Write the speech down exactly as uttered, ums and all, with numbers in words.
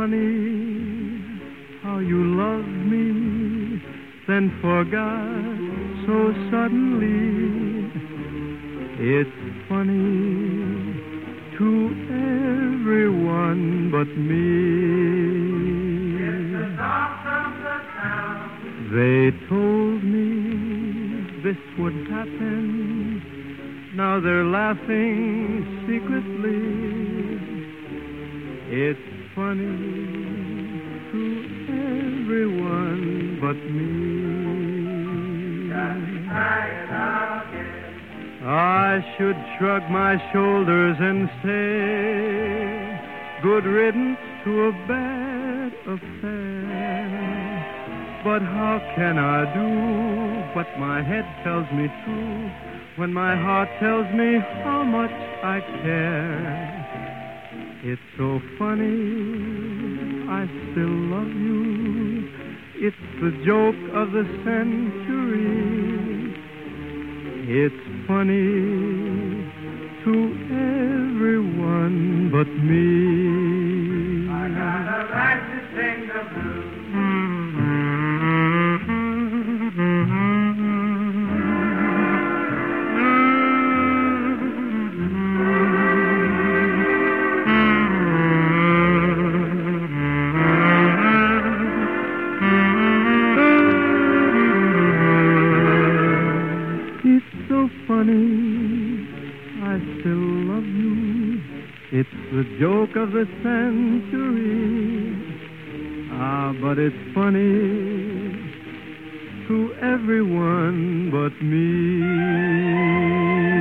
funny how you love me, then forgot so suddenly. It's funny to everyone but me. It's the talk of the town. They told me this would happen. Now they're laughing secretly. It's funny to everyone but me. I should shrug my shoulders and say, good riddance to a bad affair. But how can I do what my head tells me to, when my heart tells me how much I care? It's so funny, I still love you. It's the joke of the century. It's funny to everyone but me. I got a right to sing the blues. Funny, I still love you. It's the joke of the century. Ah, but it's funny to everyone but me.